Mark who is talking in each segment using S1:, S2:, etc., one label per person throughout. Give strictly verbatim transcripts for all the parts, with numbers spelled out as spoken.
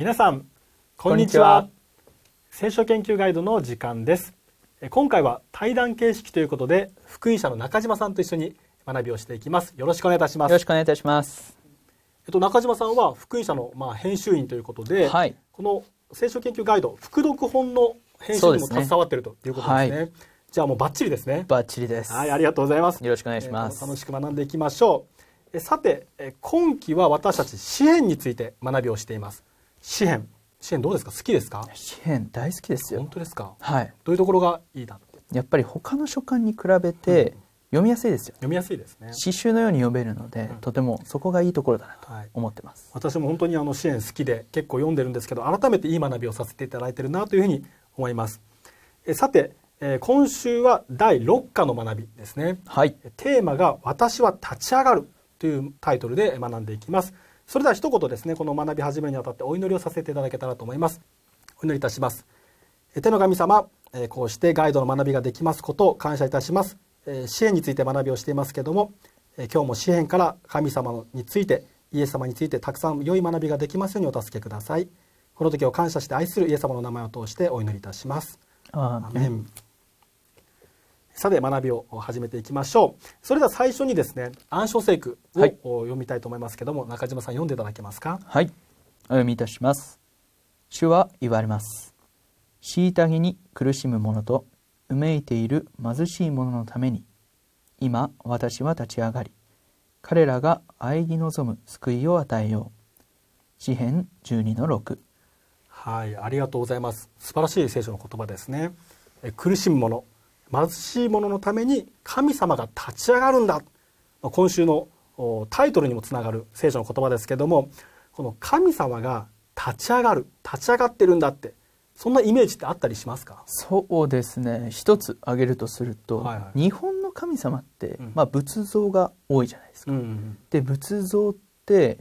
S1: 皆さんこんにちは。聖書研究ガイドの時間です。今回は対談形式ということで、福音社の中島さんと一緒に学びをしていきます。よろしくお願いいたします。
S2: よろしくお願いいたします。
S1: えっと、中島さんは福音社のまあ編集員ということで、はい、この聖書研究ガイド複読本の編集にも携わっているということですね。はい、じゃあもうバッチリですね。
S2: バッチリです。
S1: はい、ありがとうございます。
S2: よろしくお願いします。
S1: えー、楽しく学んでいきましょう。えさて、え今期は私たち詩編について学びをしています。詩編、詩編どうですか？好きですか？
S2: 詩編大好きですよ。
S1: 本当ですか？
S2: はい。
S1: どういうところがいいなって？
S2: やっぱり他の書簡に比べて、うん、読みやすいですよ。
S1: 読みやすいですね。
S2: 詩集のように読めるので、うん、とてもそこがいいところだなと思ってます。
S1: はい、私も本当にあの詩編好きで結構読んでるんですけど、改めていい学びをさせていただいているなというふうに思います。えさて、えー、今週はだいろっかの学びですね。
S2: はい。
S1: テーマが私は立ち上がるというタイトルで学んでいきます。それでは一言ですね、この学び始めるにあたってお祈りをさせていただけたらと思います。お祈りいたします。天の神様、こうしてガイドの学びができますことを感謝いたします。詩編について学びをしていますけれども、今日も詩編から神様について、イエス様についてたくさん良い学びができますようにお助けください。この時を感謝して愛するイエス様の名前を通してお祈りいたします。
S2: アーメン。
S1: さて学びを始めていきましょう。それでは最初にですね、暗唱聖句を、はい、読みたいと思いますけども、中島さん読んでいただけますか？
S2: はい、お読みいたします。主は言われます。虐げに苦しむ者とうめいている貧しい者のために、今私は立ち上がり、彼らが喘ぎ望む救いを与えよう。詩編じゅうにのろく。
S1: はい、ありがとうございます。素晴らしい聖書の言葉ですね。え苦しむ者、貧しい者のために神様が立ち上がるんだ。今週のタイトルにもつながる聖書の言葉ですけども、この神様が立ち上がる、立ち上がってるんだって、そんなイメージってあったりしますか？
S2: そうですね、一つ挙げるとすると、はいはい、日本の神様って、うん、まあ、仏像が多いじゃないですか。うんうん、で仏像って、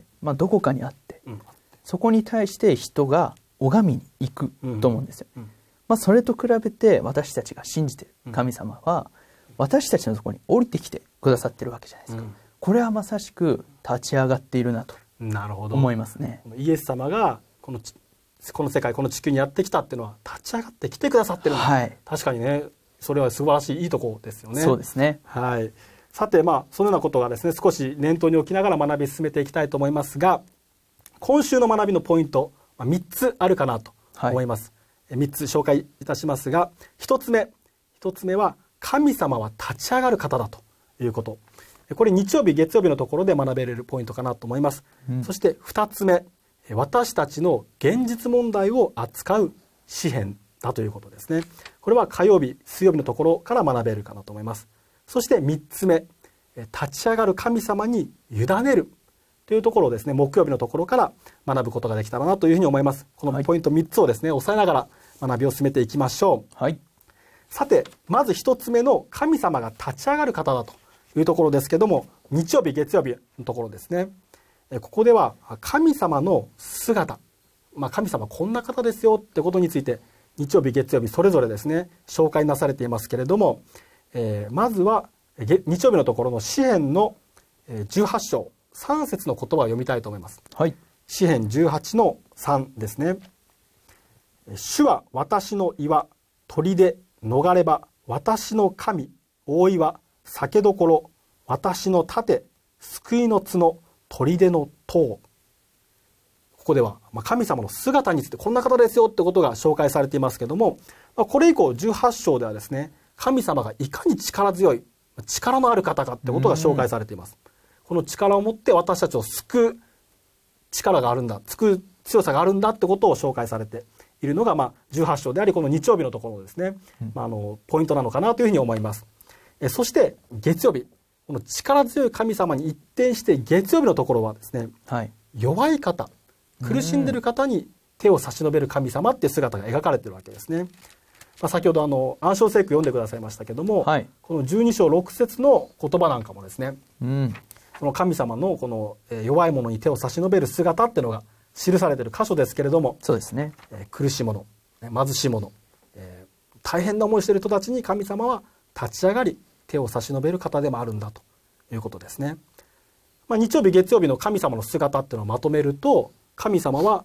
S2: まあ、どこかにあって、うん、そこに対して人が拝みに行くと思うんですよ。うんうん、まあ、それと比べて私たちが信じている神様は、うん、私たちのところに降りてきてくださってるわけじゃないですか。うん、これはまさしく立ち上がっているなと思いますね。
S1: イエス様がこのこの世界、この地球にやってきたっていうのは立ち上がってきてくださってるんだ。はい、確かにね、それは素晴らしいいいところですよね。
S2: そうですね。
S1: はい。さて、まあそのようなことがですね、少し念頭に置きながら学び進めていきたいと思いますが、今週の学びのポイント、まあ、みっつあるかなと思います。はい、みっつ紹介いたしますが、ひとつめ、ひとつめは神様は立ち上がる方だということ。これ日曜日、月曜日のところで学べれるポイントかなと思います。うん、そしてふたつめ、私たちの現実問題を扱う詩編だということですね。これは火曜日、水曜日のところから学べるかなと思います。そしてみっつめ、立ち上がる神様に委ねるというところをですね、木曜日のところから学ぶことができたらなというふうに思います。このポイントみっつをですね、押さえながら学びを進めていきましょう。はい、さて、まずひとつめの神様が立ち上がる方だというところですけども、日曜日、月曜日のところですね。ここでは神様の姿、まあ、神様こんな方ですよってことについて日曜日月曜日それぞれですね紹介なされていますけれども、えー、まずは日曜日のところの詩編のじゅうはち章さん節の言葉を読みたいと思います。はい、詩編じゅうはちのさんですね。主は私の岩、砦、逃れ場、私の神、大岩、酒どころ、私の盾、救いの角、砦の塔。ここでは神様の姿についてこんな方ですよってことが紹介されていますけども、これ以降じゅうはち章ではですね、神様がいかに力強い、力のある方かってことが紹介されています。この力を持って私たちを救う力があるんだ、救う強さがあるんだってことを紹介されているのが、まあ、じゅうはち章であり、この日曜日のところですね、まあ、あのポイントなのかなというふうに思います。えそして月曜日、この力強い神様に一転して月曜日のところはですね、はい、弱い方、苦しんでいる方に手を差し伸べる神様っていう姿が描かれているわけですね。まあ、先ほどあの暗唱聖句読んでくださいましたけども、はい、このじゅうに章ろく節の言葉なんかもですね、うん、この神様のこの弱い者に手を差し伸べる姿っていうのが記されている箇所ですけれども、そうですね、えー、苦しい者、貧しい者、えー、大変な思いしている人たちに神様は立ち上がり手を差し伸べる方でもあるんだということですね。まあ、日曜日月曜日の神様の姿っていうのをまとめると、神様は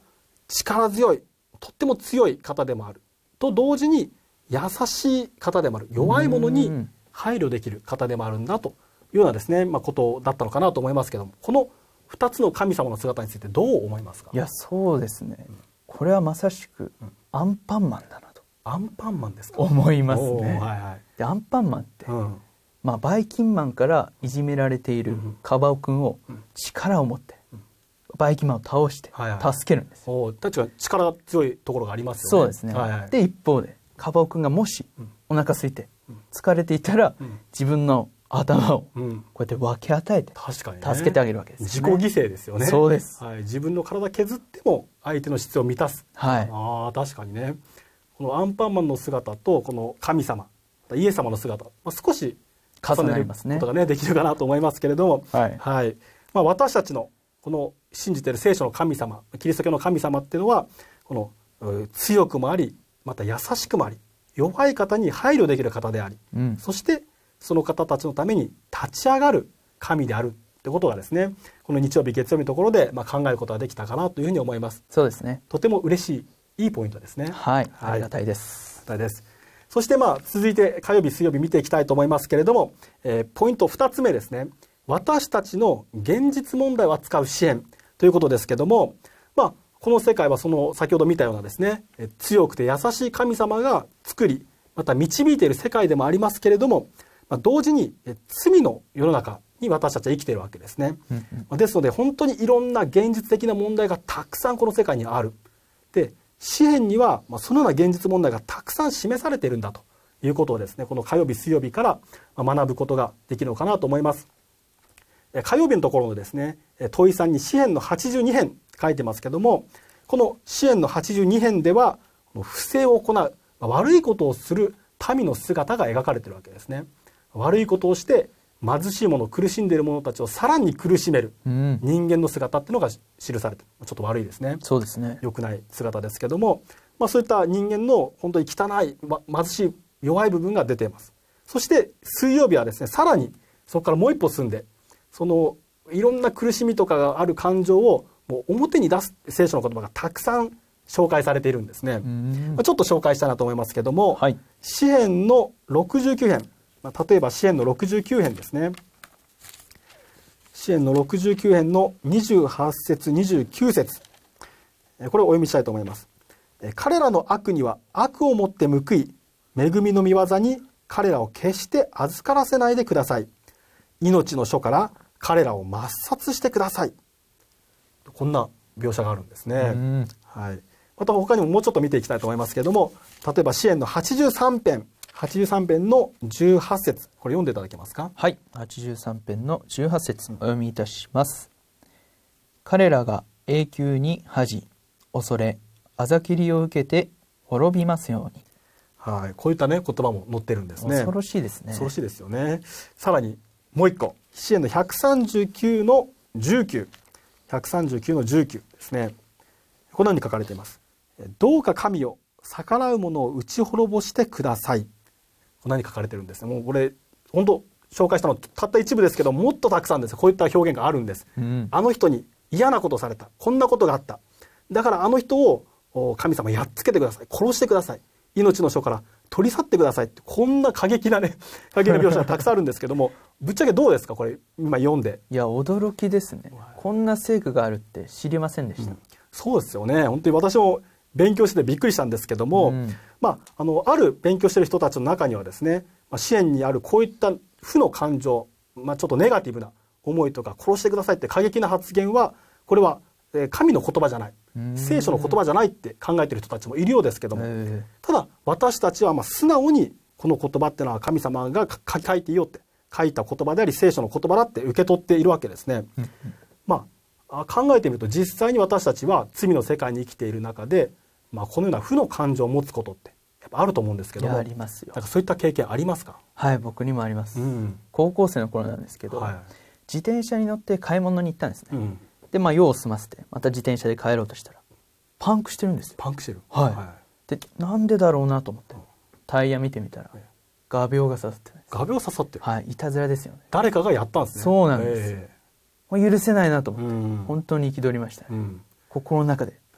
S1: 力強い、とっても強い方でもあると同時に優しい方でもある、弱い者に配慮できる方でもあるんだというようなですね、まあ、ことだったのかなと思いますけども、このふたつの神様の姿についてどう思いますか？
S2: いや、そうですね、うん、これはまさしくアンパンマンだなと、
S1: アンパンマンですか？
S2: 思いますね。
S1: はいはい、
S2: でアンパンマンって、うん、まあ、バイキンマンからいじめられているカバオくんを力を持ってバイキンマンを倒して助けるんですよ。
S1: はいはい、確かに力強いところがありますよね。
S2: そうですね、はいはい、で一方でカバオくんがもしお腹空いて疲れていたら、うん、自分の頭をこうやって分け与えて助けてあげるわけです、ね、
S1: 自己犠牲ですよね。
S2: そうです、
S1: はい、自分の体削っても相手の必要を満たす、はい、あ確かにね、このアンパンマンの姿とこの神様イエス様の姿、まあ、少し重ねることが、ね、できるかなと思いますけれども、はいはい、まあ、私たちのこの信じている聖書の神様、キリスト教の神様っていうのはこの強くもあり、また優しくもあり、弱い方に配慮できる方であり、うん、そしてその方たちのために立ち上がる神であるってことがですね、この日曜日月曜日のところでまあ考えることができたかなというふうに思います。
S2: そうですね、
S1: とても嬉しいいいポイントですね。
S2: はい、はい、ありがたいです。
S1: ありがたいです。そしてまあ続いて火曜日水曜日見ていきたいと思いますけれども、えー、ポイントふたつめですね、私たちの現実問題を扱う支援ということですけども、まあこの世界はその先ほど見たようなですね、強くて優しい神様が作り、また導いている世界でもありますけれども、まあ、同時に罪の世の中に私たちは生きているわけですね。うんうん、ですので本当にいろんな現実的な問題がたくさんこの世界にある。で、詩篇にはそのような現実問題がたくさん示されているんだということをですね、この火曜日水曜日から学ぶことができるのかなと思います。火曜日のところのですね、問いさんに詩篇のはちじゅうに編書いてますけども、この詩篇のはちじゅうに編では不正を行う、悪いことをする民の姿が描かれているわけですね。悪いことをして貧しい者、苦しんでいる者たちをさらに苦しめる人間の姿っていうのが記されている。ちょっと悪いですね。
S2: そうですね。
S1: 良くない姿ですけども、まあ、そういった人間の本当に汚い、ま、貧しい弱い部分が出ています。そして水曜日はですね、さらにそこからもう一歩進んで、そのいろんな苦しみとかがある感情をもう表に出す聖書の言葉がたくさん紹介されているんですね。まあ、ちょっと紹介したいなと思いますけども、はい、詩編のろくじゅうきゅう編、まあ、例えば詩編のろくじゅうきゅう編ですね。詩編のろくじゅうきゅう編のにじゅうはち節にじゅうきゅう節、これをお読みしたいと思います。彼らの悪には悪をもって報い、恵みの御業に彼らを決して預からせないでください。命の書から彼らを抹殺してください。こんな描写があるんですね。はい、また他にももうちょっと見ていきたいと思いますけれども、例えば詩編のはちじゅうさん編はちじゅうさん編のじゅうはち節、これ読んでいただけますか？
S2: はい、はちじゅうさん編のじゅうはち節お読みいたします。彼らが永久に恥じ恐れあざきりを受けて滅びますように。
S1: はい、こういったね言葉も載ってるんですね。
S2: 恐ろしいですね。
S1: 恐ろしいですよね。さらにもう一個、詩編のひゃくさんじゅうきゅうのじゅうきゅう、ひゃくさんじゅうきゅうのじゅうきゅうですね。このように書かれています。どうか神を逆らう者を打ち滅ぼしてください。このように書かれてるんですね。もうこれ本当紹介したのたった一部ですけど、もっとたくさんです。こういった表現があるんです。うん、あの人に嫌なことをされた、こんなことがあった、だからあの人を神様やっつけてください、殺してください、命の書から取り去ってくださいって、こんな過激なね過激な描写がたくさんあるんですけどもぶっちゃけどうですか、これ今読んで。
S2: いや驚きですね。こんな聖句があるって知りませんでした。うん、
S1: そうですよね。本当に私も勉強してびっくりしたんですけども、うん、まあ、あのある勉強している人たちの中にはですね、まあ、支援にあるこういった負の感情、まあ、ちょっとネガティブな思いとか殺してくださいって過激な発言はこれは神の言葉じゃない、聖書の言葉じゃないって考えている人たちもいるようですけども、ただ私たちはまあ素直にこの言葉っていうのは神様が書いていいよって書いた言葉であり聖書の言葉だって受け取っているわけですね。まあ考えてみると実際に私たちは罪の世界に生きている中で、まあ、このような負の感情を持つことってやっぱあると思うんですけども、
S2: ありますよ。
S1: なんかそういった経験ありますか？
S2: はい、僕にもあります。うん、高校生の頃なんですけど、はい、自転車に乗って買い物に行ったんですね。うん、でまあ用を済ませてまた自転車で帰ろうとしたらパンクしてるんですよ。
S1: パンクしてる。
S2: はい。はい、でなんでだろうなと思ってタイヤ見てみたら、画鋲が刺さってるんです。
S1: 画鋲刺さってる。
S2: はい、いたずらですよね。
S1: 誰かがやったんですね。
S2: そうなんです。えー、もう許せないなと思って、うん、本当に憤りましたね。うん、心の中で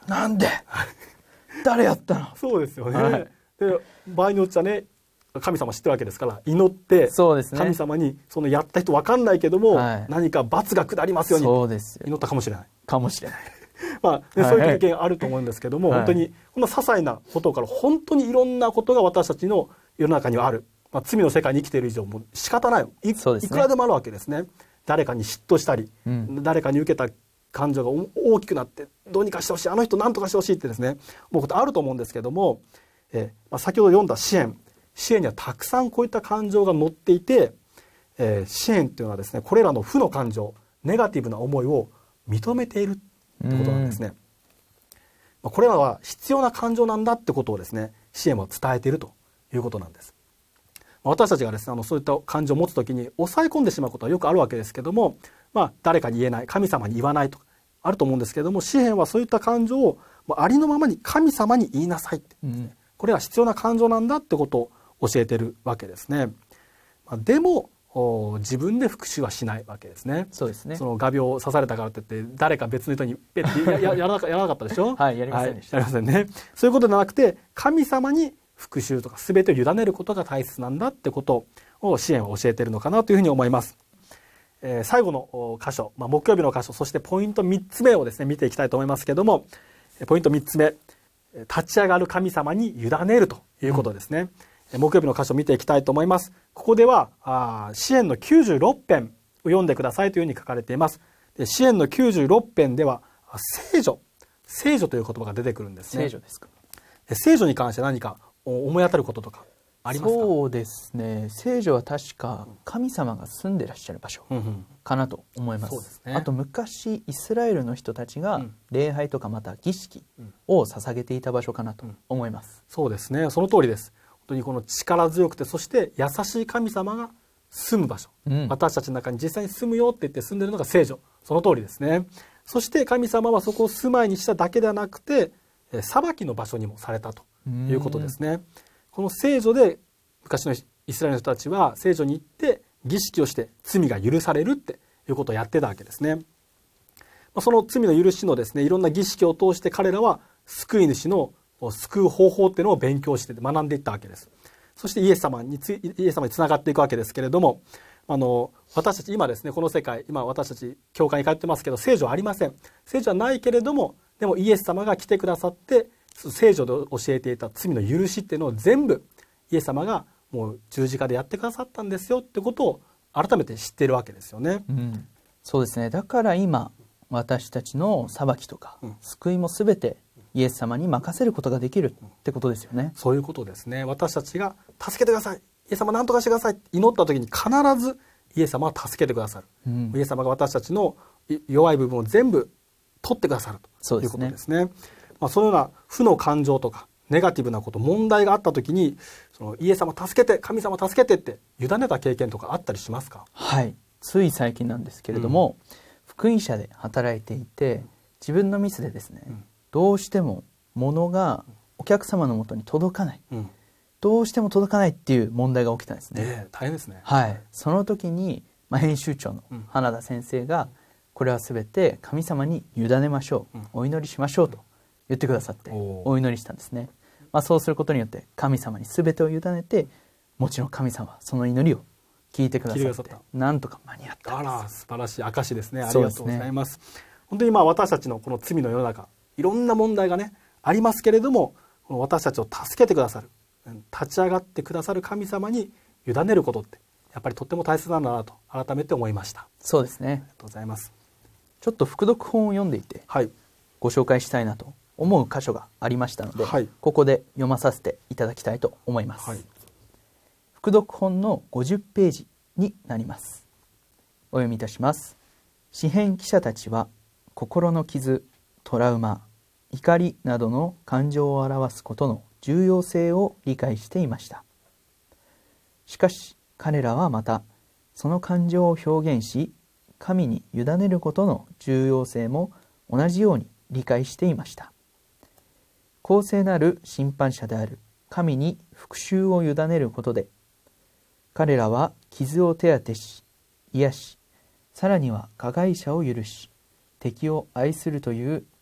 S2: なんで誰やったの。
S1: そうですよね、
S2: はい、
S1: で場合によっちゃね神様知ってるわけですから祈って神様にそのやった人分かんないけども、はい、何か罰が下りますように祈ったかもしれない
S2: かもしれない
S1: まあね、そういう経験あると思うんですけども、はい、本当にこんな些細なことから本当にいろんなことが私たちの世の中にはある、まあ、罪の世界に生きている以上もう仕方ない い, ね、いくらでもあるわけですね。誰かに嫉妬したり、うん、誰かに受けた感情が大きくなってどうにかしてほしい、あの人何とかしてほしいってですね思うことあると思うんですけども、えーまあ、先ほど読んだ詩篇詩篇にはたくさんこういった感情が載っていて、えー、詩篇というのはですねこれらの負の感情ネガティブな思いを認めているってことなんですね。まあ、これらは必要な感情なんだってことをですね詩篇は伝えているということなんです。私たちがですねあのそういった感情を持つときに抑え込んでしまうことはよくあるわけですけども、まあ、誰かに言えない神様に言わないとかあると思うんですけども、詩篇はそういった感情をありのままに神様に言いなさいって、うん、これは必要な感情なんだってことを教えているわけですね。まあ、でも自分で復讐はしないわけですね。
S2: そうですね。
S1: その画鋲を刺されたからって言って誰か別の人にペッて や, や, や, らなかやらなかったでしょ
S2: はい、やりませんでした、
S1: はい、やりませんね。そういうことではなくて神様に復讐とか全てを委ねることが大切なんだってことを詩篇は教えているのかなというふうに思います。えー、最後の箇所、まあ、木曜日の箇所、そしてポイントみっつめをですね見ていきたいと思いますけども、ポイントみっつめ、立ち上がる神様に委ねるということですね。うん、木曜日の箇所を見ていきたいと思います。ここではあ詩篇のきゅうじゅうろっぺんを読んでくださいというふうに書かれています。で詩篇のきゅうじゅうろっぺんでは聖女聖女という言葉が出てくるんですね。
S2: 聖女ですか。
S1: 聖女に関して何か思い当たることとかありますか？
S2: そうですね、聖女は確か神様が住んでらっしゃる場所かなと思います。うんうん、そうですね、あと昔イスラエルの人たちが礼拝とかまた儀式を捧げていた場所かなと思います。
S1: うん、そうですね、その通りです。本当にこの力強くてそして優しい神様が住む場所、うん、私たちの中に実際に住むよって言って住んでるのが聖女、その通りですね。そして神様はそこを住まいにしただけではなくて裁きの場所にもされたということですね。この聖女で昔のイスラエルの人たちは聖女に行って儀式をして罪が許されるっていうことをやってたわけですね。その罪の許しのですねいろんな儀式を通して彼らは救い主の救う方法っていうのを勉強して学んでいったわけです。そしてイエス様につイエス様につながっていくわけですけれども、あの私たち今ですねこの世界今私たち教会に通ってますけど聖女はありません。聖女はないけれどもでもイエス様が来てくださって聖女で教えていた罪の許しっていうのを全部イエス様がもう十字架でやってくださったんですよってことを改めて知っているわけですよね。
S2: うん、そうですね。だから今私たちの裁きとか、うん、救いもすべてイエス様に任せることができるってことですよね。
S1: そういうことですね。私たちが助けてください、イエス様何とかしてくださいって祈った時に必ずイエス様は助けてくださる、うん、イエス様が私たちの弱い部分を全部取ってくださるということですね。まあ、そのような負の感情とかネガティブなこと問題があった時にそのイエス様助けて神様助けてって委ねた経験とかあったりしますか？
S2: はい、つい最近なんですけれども、うん、福音社で働いていて自分のミスでですね、うん、どうしても物がお客様のもとに届かない、うん、どうしても届かないっていう問題が起きたんですね。
S1: えー、大変ですね。
S2: はい、その時に、まあ、編集長の花田先生が、うん、これは全て神様に委ねましょう、うん、お祈りしましょうと言ってくださってお祈りしたんですね。まあ、そうすることによって神様に全てを委ねてもちろん神様はその祈りを聞いてくださってなんとか間に合ったんです。
S1: あら素晴らしい証ですね。ありがとうございます。本当に今私たちのこの罪の世の中いろんな問題がねありますけれどもこの私たちを助けてくださる立ち上がってくださる神様に委ねることってやっぱりとっても大切なんだなと改めて思いました。
S2: そうですね。
S1: ありがとうございます。
S2: ちょっと複読本を読んでいて、はい、ご紹介したいなと思う箇所がありましたので、はい、ここで読まさせていただきたいと思います。はい、複読本のごじゅっページになります。お読みいたします。詩編記者たちは心の傷、トラウマ、怒りなどの感情を表すことの重要性を理解していました。しかし彼らはまたその感情を表現し神に委ねることの重要性も同じように理解していました。公正なる審判者である神に復讐を委ねることで彼らは傷を手当てし癒しさらには加害者を許し敵を愛するという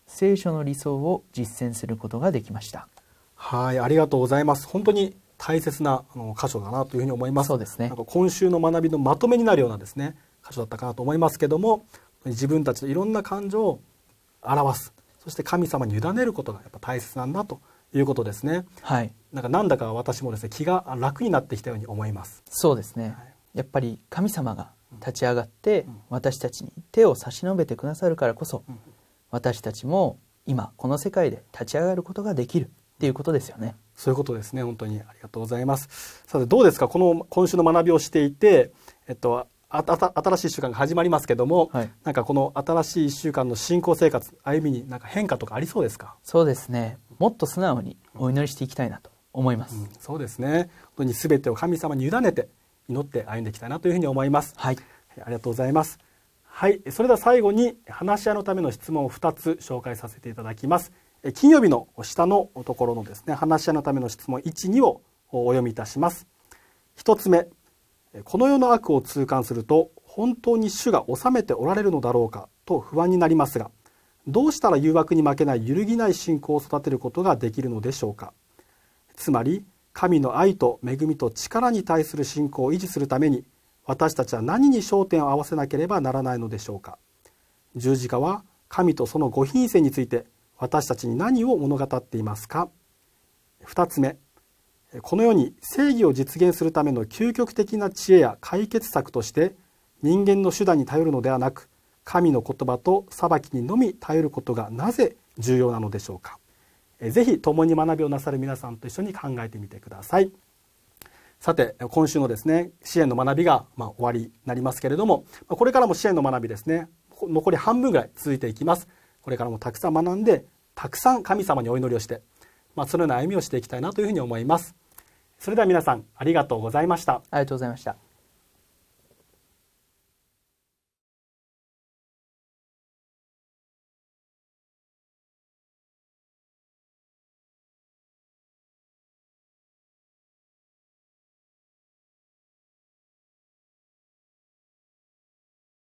S2: 聖書の理想を実践することができました。
S1: はい、ありがとうございます。本当に大切なあの箇所だなというふうに思います。
S2: そうですね。
S1: なんか今週の学びのまとめになるようなですね箇所だったかなと思いますけども、自分たちのいろんな感情を表す、そして神様に委ねることがやっぱ大切なんだということですね。
S2: はい。
S1: なんかなんだか私もですね気が楽になってきたように思います。
S2: そうですね。はい、やっぱり神様が立ち上がって私たちに手を差し伸べてくださるからこそ、私たちも今この世界で立ち上がることができるっていうことですよね。
S1: そういうことですね。本当にありがとうございます。さてどうですか、この今週の学びをしていて、えっとあた新しいいっしゅうかんが始まりますけども、はい、なんかこの新しいいっしゅうかんの信仰生活歩みになんか変化とかありそうですか？
S2: そうですね。もっと素直にお祈りしていきたいなと思います。
S1: うん、そうですね。本当に全てを神様に委ねて祈って歩んでいきたいなというふうに思います。
S2: はい。
S1: ありがとうございます。はい。それでは最後に話し合いのための質問をふたつ紹介させていただきます。金曜日の下のところのですね、話し合いのための質問いち、にをお読みいたします。ひとつめ、この世の悪を痛感すると本当に主が治めておられるのだろうかと不安になりますが、どうしたら誘惑に負けない揺るぎない信仰を育てることができるのでしょうか。つまり神の愛と恵みと力に対する信仰を維持するために私たちは何に焦点を合わせなければならないのでしょうか。十字架は神とそのご品性について私たちに何を物語っていますか。ふたつめ、この世に正義を実現するための究極的な知恵や解決策として人間の手段に頼るのではなく、神の言葉と裁きにのみ頼ることがなぜ重要なのでしょうか。ぜひ共に学びをなさる皆さんと一緒に考えてみてください。さて今週のですね支援の学びがまあ終わりになりますけれども、これからも支援の学びですね残り半分ぐらい続いていきます。これからもたくさん学んでたくさん神様にお祈りをして、まあ、そのような歩みをしていきたいなというふうに思います。それでは皆さんありがとうございました。
S2: ありがとうございました。